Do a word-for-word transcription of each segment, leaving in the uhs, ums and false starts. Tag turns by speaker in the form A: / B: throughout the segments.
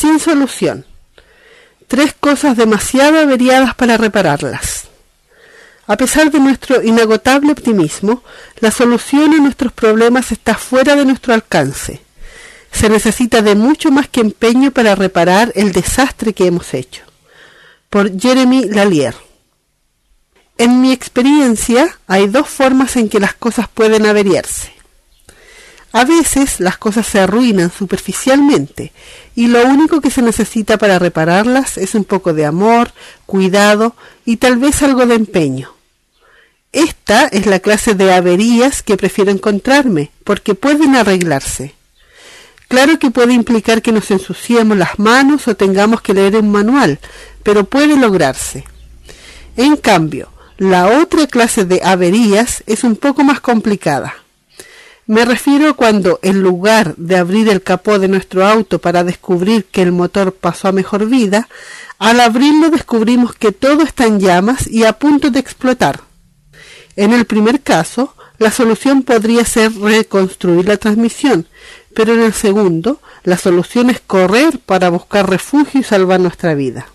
A: sin solución. Tres cosas demasiado averiadas para repararlas. A pesar de nuestro inagotable optimismo, la solución a nuestros problemas está fuera de nuestro alcance. Se necesita de mucho más que empeño para reparar el desastre que hemos hecho. Por Jeremy Lallier. En mi experiencia, hay dos formas en que las cosas pueden averiarse. A veces las cosas se arruinan superficialmente y lo único que se necesita para repararlas es un poco de amor, cuidado y tal vez algo de empeño. Esta es la clase de averías que prefiero encontrarme, porque pueden arreglarse. Claro que puede implicar que nos ensuciemos las manos o tengamos que leer un manual, pero puede lograrse. En cambio, la otra clase de averías es un poco más complicada. Me refiero a cuando, en lugar de abrir el capó de nuestro auto para descubrir que el motor pasó a mejor vida, al abrirlo descubrimos que todo está en llamas y a punto de explotar. En el primer caso, la solución podría ser reconstruir la transmisión, pero en el segundo, la solución es correr para buscar refugio y salvar nuestra vida.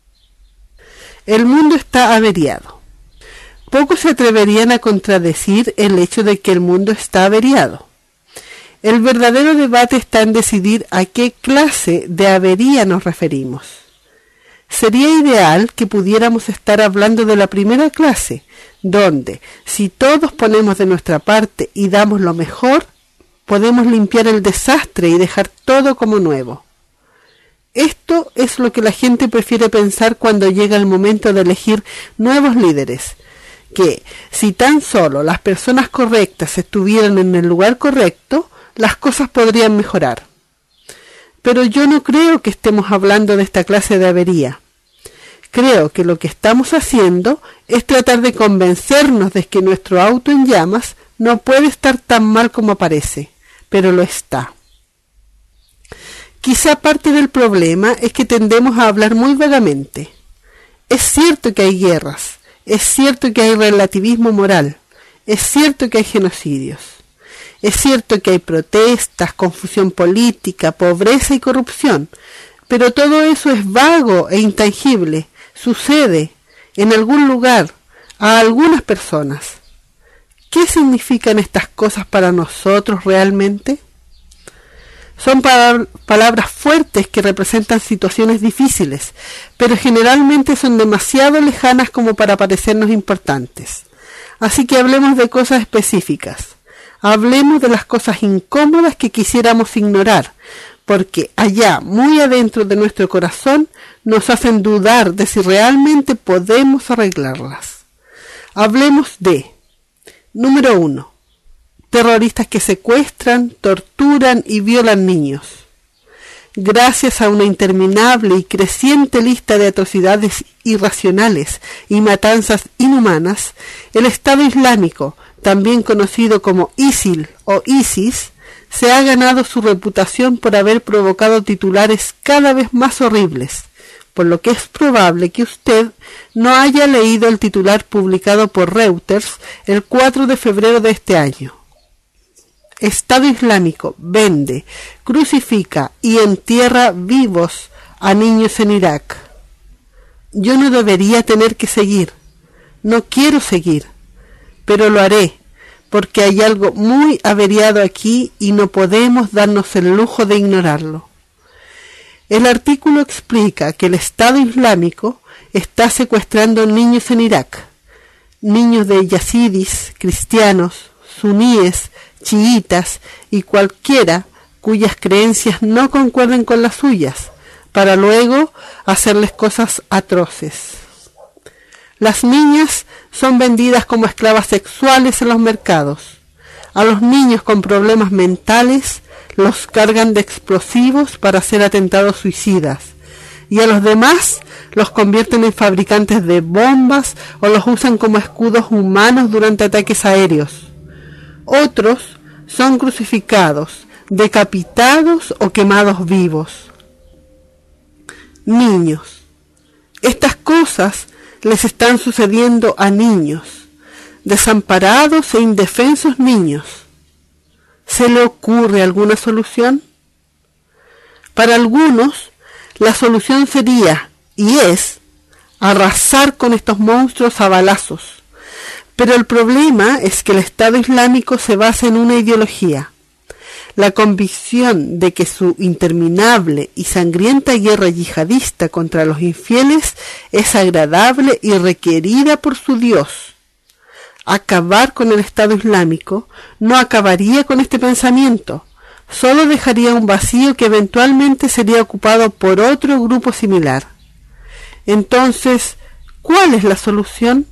A: El mundo está averiado. Pocos se atreverían a contradecir el hecho de que el mundo está averiado. El verdadero debate está en decidir a qué clase de avería nos referimos. Sería ideal que pudiéramos estar hablando de la primera clase, donde, si todos ponemos de nuestra parte y damos lo mejor, podemos limpiar el desastre y dejar todo como nuevo. Esto es lo que la gente prefiere pensar cuando llega el momento de elegir nuevos líderes, que, si tan solo las personas correctas estuvieran en el lugar correcto, las cosas podrían mejorar. Pero yo no creo que estemos hablando de esta clase de avería. Creo que lo que estamos haciendo es tratar de convencernos de que nuestro auto en llamas no puede estar tan mal como parece, pero lo está. Quizá parte del problema es que tendemos a hablar muy vagamente. Es cierto que hay guerras, es cierto que hay relativismo moral, es cierto que hay genocidios, es cierto que hay protestas, confusión política, pobreza y corrupción, pero todo eso es vago e intangible. Sucede en algún lugar a algunas personas. ¿Qué significan estas cosas para nosotros realmente? Son palab- palabras fuertes que representan situaciones difíciles, pero generalmente son demasiado lejanas como para parecernos importantes. Así que hablemos de cosas específicas. Hablemos de las cosas incómodas que quisiéramos ignorar, porque allá, muy adentro de nuestro corazón, nos hacen dudar de si realmente podemos arreglarlas. Hablemos de, número uno, terroristas que secuestran, torturan y violan niños. Gracias a una interminable y creciente lista de atrocidades irracionales y matanzas inhumanas, el Estado Islámico, también conocido como ISIL o ISIS, se ha ganado su reputación por haber provocado titulares cada vez más horribles, por lo que es probable que usted no haya leído el titular publicado por Reuters el cuatro de febrero de este año. Estado Islámico vende, crucifica y entierra vivos a niños en Irak. Yo no debería tener que seguir, no quiero seguir, pero lo haré, porque hay algo muy averiado aquí y no podemos darnos el lujo de ignorarlo. El artículo explica que el Estado Islámico está secuestrando niños en Irak, niños de yazidis, cristianos, suníes, chiitas y cualquiera cuyas creencias no concuerden con las suyas, para luego hacerles cosas atroces. Las niñas son vendidas como esclavas sexuales en los mercados. A los niños con problemas mentales los cargan de explosivos para hacer atentados suicidas, y a los demás los convierten en fabricantes de bombas o los usan como escudos humanos durante ataques aéreos. Otros son crucificados, decapitados o quemados vivos. Niños. Estas cosas les están sucediendo a niños, desamparados e indefensos niños. ¿Se le ocurre alguna solución? Para algunos, La solución sería, y es, arrasar con estos monstruos a balazos. Pero el problema es que el Estado Islámico se basa en una ideología. La convicción de que su interminable y sangrienta guerra yihadista contra los infieles es agradable y requerida por su Dios. Acabar con el Estado Islámico no acabaría con este pensamiento, solo dejaría un vacío que eventualmente sería ocupado por otro grupo similar. Entonces, ¿cuál es la solución?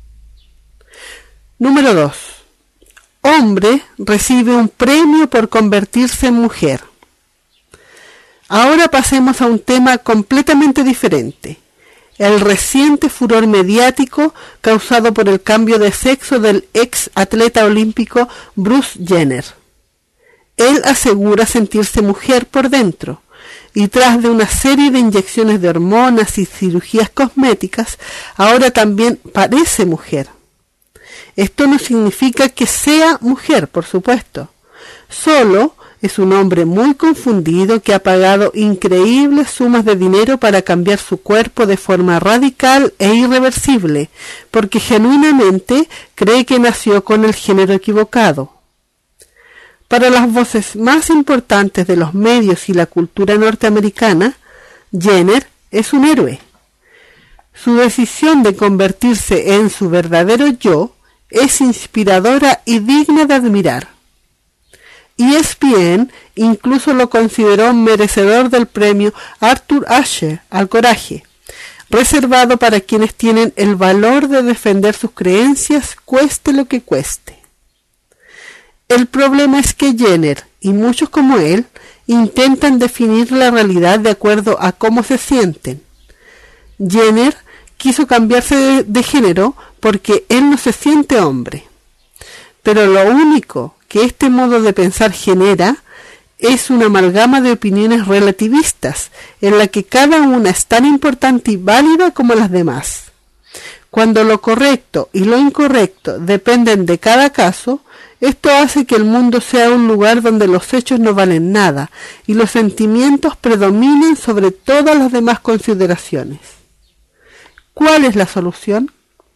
A: Número dos. Hombre recibe un premio por convertirse en mujer. Ahora pasemos a un tema completamente diferente. El reciente furor mediático causado por el cambio de sexo del ex atleta olímpico Bruce Jenner. Él asegura sentirse mujer por dentro, y tras de una serie de inyecciones de hormonas y cirugías cosméticas, ahora también parece mujer. Esto no significa que sea mujer, por supuesto. Solo es un hombre muy confundido que ha pagado increíbles sumas de dinero para cambiar su cuerpo de forma radical e irreversible, porque genuinamente cree que nació con el género equivocado. Para las voces más importantes de los medios y la cultura norteamericana, Jenner es un héroe. Su decisión de convertirse en su verdadero yo es inspiradora y digna de admirar. E S P N incluso lo consideró merecedor del premio Arthur Ashe al coraje, reservado para quienes tienen el valor de defender sus creencias, cueste lo que cueste. El problema es que Jenner y muchos como él intentan definir la realidad de acuerdo a cómo se sienten. Jenner quiso cambiarse de, de género porque él no se siente hombre. Pero lo único que este modo de pensar genera es una amalgama de opiniones relativistas, en la que cada una es tan importante y válida como las demás. Cuando lo correcto y lo incorrecto dependen de cada caso, esto hace que el mundo sea un lugar donde los hechos no valen nada y los sentimientos predominen sobre todas las demás consideraciones. ¿Cuál es la solución?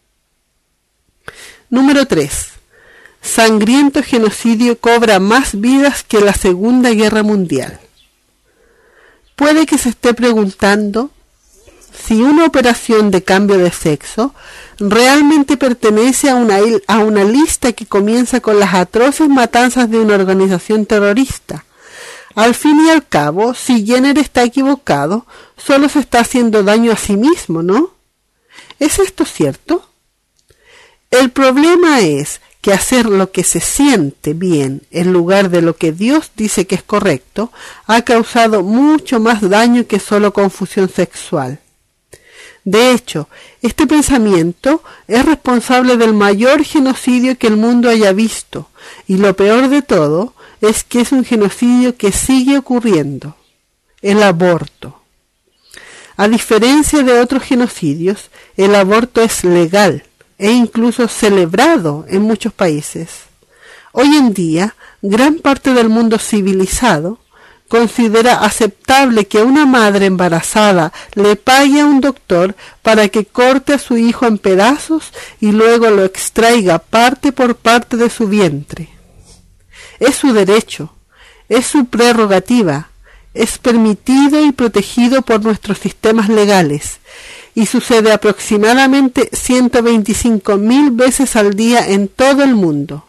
A: Número tres. Sangriento genocidio cobra más vidas que la Segunda Guerra Mundial. Puede que se esté preguntando si una operación de cambio de sexo realmente pertenece a una, a una lista que comienza con las atroces matanzas de una organización terrorista. Al fin y al cabo, si Jenner está equivocado, solo se está haciendo daño a sí mismo, ¿no? ¿Es esto cierto? El problema es que hacer lo que se siente bien en lugar de lo que Dios dice que es correcto ha causado mucho más daño que solo confusión sexual. De hecho, este pensamiento es responsable del mayor genocidio que el mundo haya visto, y lo peor de todo es que es un genocidio que sigue ocurriendo: el aborto. A diferencia de otros genocidios, el aborto es legal e incluso celebrado en muchos países. Hoy en día, gran parte del mundo civilizado considera aceptable que una madre embarazada le pague a un doctor para que corte a su hijo en pedazos y luego lo extraiga parte por parte de su vientre. Es su derecho, es su prerrogativa, es permitido y protegido por nuestros sistemas legales, y sucede aproximadamente ciento veinticinco mil veces al día en todo el mundo.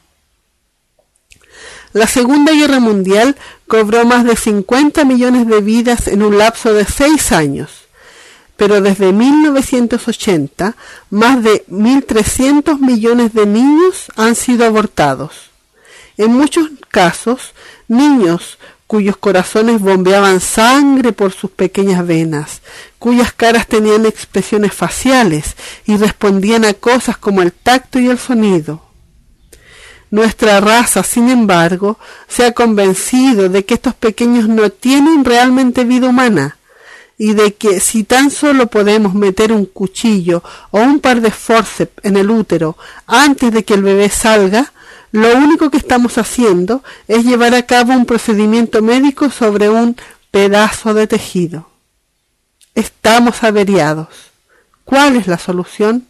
A: La Segunda Guerra Mundial cobró más de cincuenta millones de vidas en un lapso de seis años, pero desde mil novecientos ochenta, más de mil trescientos millones de niños han sido abortados. En muchos casos, niños cuyos corazones bombeaban sangre por sus pequeñas venas, cuyas caras tenían expresiones faciales y respondían a cosas como el tacto y el sonido. Nuestra raza, sin embargo, se ha convencido de que estos pequeños no tienen realmente vida humana, y de que si tan solo podemos meter un cuchillo o un par de forceps en el útero antes de que el bebé salga, lo único que estamos haciendo es llevar a cabo un procedimiento médico sobre un pedazo de tejido. Estamos averiados. ¿Cuál es la solución?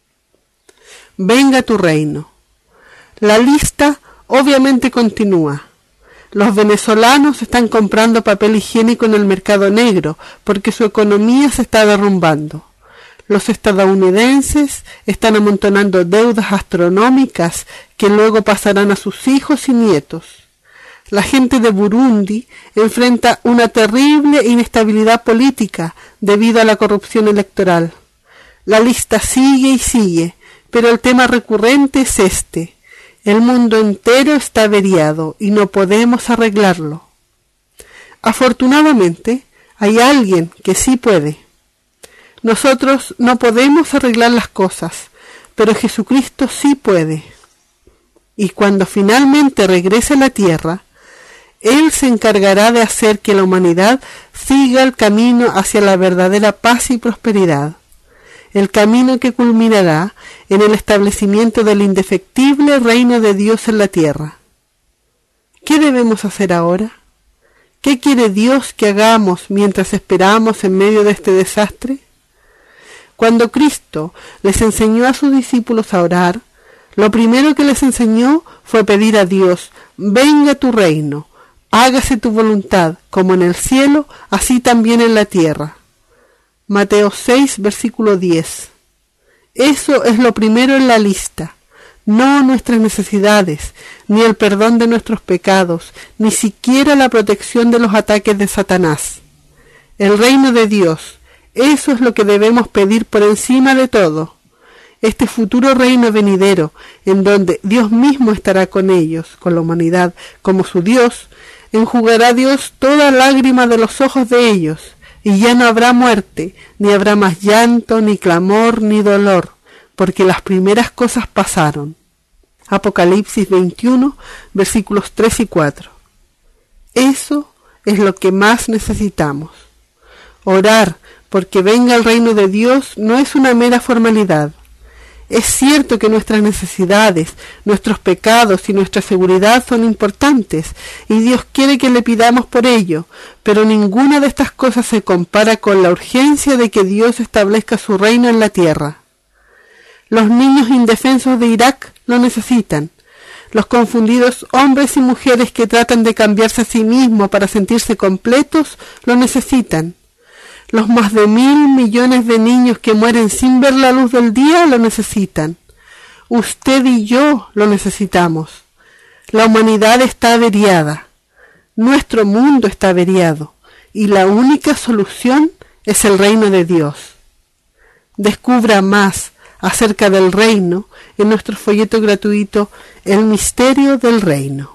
A: Venga tu reino. La lista obviamente continúa. Los venezolanos están comprando papel higiénico en el mercado negro porque su economía se está derrumbando. Los estadounidenses están amontonando deudas astronómicas que luego pasarán a sus hijos y nietos. La gente de Burundi enfrenta una terrible inestabilidad política debido a la corrupción electoral. La lista sigue y sigue, pero el tema recurrente es este. El mundo entero está averiado y no podemos arreglarlo. Afortunadamente, hay alguien que sí puede. Nosotros no podemos arreglar las cosas, pero Jesucristo sí puede. Y cuando finalmente regrese a la tierra, Él se encargará de hacer que la humanidad siga el camino hacia la verdadera paz y prosperidad, el camino que culminará en el establecimiento del indefectible reino de Dios en la tierra. ¿Qué debemos hacer ahora? ¿Qué quiere Dios que hagamos mientras esperamos en medio de este desastre? Cuando Cristo les enseñó a sus discípulos a orar, lo primero que les enseñó fue pedir a Dios: venga tu reino, hágase tu voluntad, como en el cielo, así también en la tierra. Mateo seis, versículo diez. Eso es lo primero en la lista, no nuestras necesidades, ni el perdón de nuestros pecados, ni siquiera la protección de los ataques de Satanás. El reino de Dios, eso es lo que debemos pedir por encima de todo. Este futuro reino venidero, en donde Dios mismo estará con ellos, con la humanidad, como su Dios, enjugará Dios toda lágrima de los ojos de ellos, y ya no habrá muerte, ni habrá más llanto, ni clamor, ni dolor, porque las primeras cosas pasaron. Apocalipsis veintiuno, versículos tres y cuatro. Eso es lo que más necesitamos. Orar porque venga el reino de Dios no es una mera formalidad. Es cierto que nuestras necesidades, nuestros pecados y nuestra seguridad son importantes, y Dios quiere que le pidamos por ello, pero ninguna de estas cosas se compara con la urgencia de que Dios establezca su reino en la tierra. Los niños indefensos de Irak lo necesitan. Los confundidos hombres y mujeres que tratan de cambiarse a sí mismos para sentirse completos lo necesitan. Los más de mil millones de niños que mueren sin ver la luz del día lo necesitan. Usted y yo lo necesitamos. La humanidad está averiada. Nuestro mundo está averiado. Y la única solución es el reino de Dios. Descubra más acerca del reino en nuestro folleto gratuito El misterio del reino.